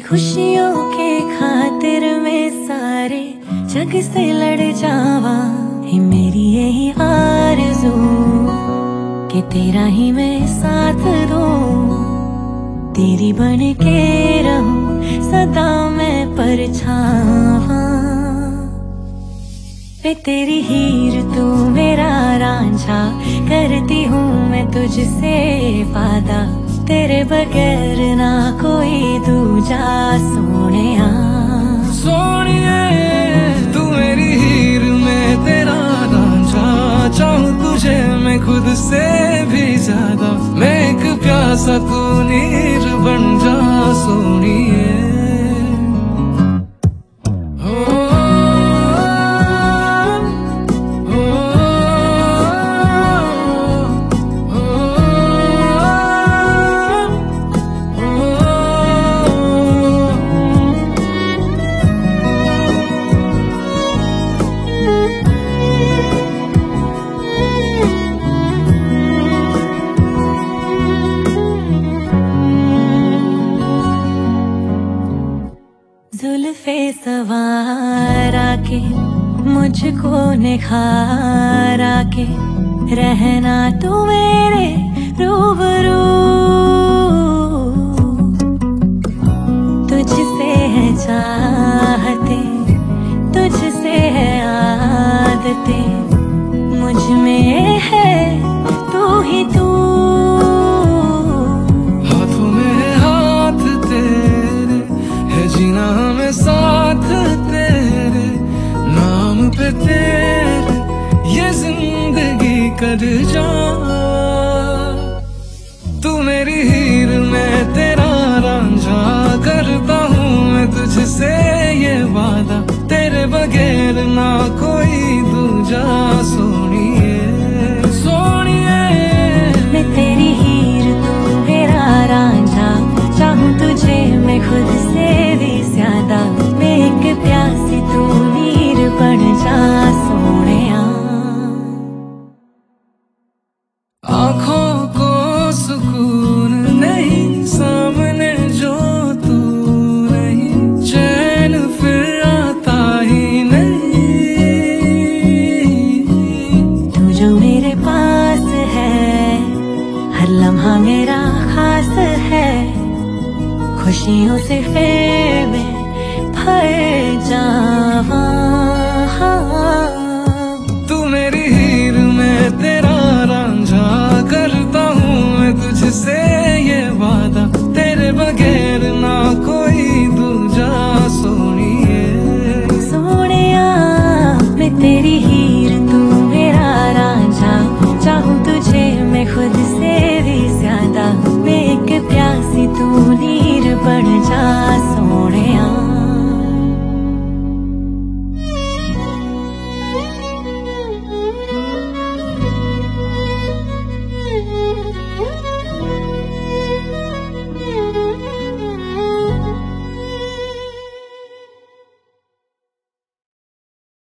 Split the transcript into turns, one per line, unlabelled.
खुशियों के खातिर मैं सारे जग से लड़ जावा, है मेरी यही आरज़ू कि तेरा ही मैं साथ दूं। तेरी बन के रहूं सदा मैं परछावा, वे तेरी हीर तू मेरा रांझा, करती हूँ मैं तुझसे वादा, तेरे बगैर ना कोई दूजा सोनिया।
सोनिए तू मेरी हीर मैं तेरा रांझा, चाहूं तुझे मैं खुद से भी ज्यादा, मैं एक प्यासा तू नीर बन जा सोनिए।
जुल्फे सवार आके मुझको निखारा के, रहना तू मेरे रूबरू। तुझसे है चाहते, तुझसे है आदतें, मुझ में है तू ही तू।
हाथों में हाथ तेरे है जीना में साथ तेरे, नाम पे तेरे ये जिंदगी कर जा। तू मेरी हीर मैं तेरा रांझा, करता हूँ मैं तुझसे ये वादा, तेरे बगैर ना कोई दूजा सोनिए। सोनिए
मैं तेरी हीर तू मेरा रांझा, चाहूं तुझे मैं खुद से भी ज्यादा, मैं एक प्यासी तू नीर बन जा सोनिया।
आँखों को सुकून नहीं सामने जो तू नहीं, चैन फिर आता ही नहीं।
तू जो मेरे पास है, हर लम्हा मेरा खास है, खुशियों से फिर मैं भर जावा।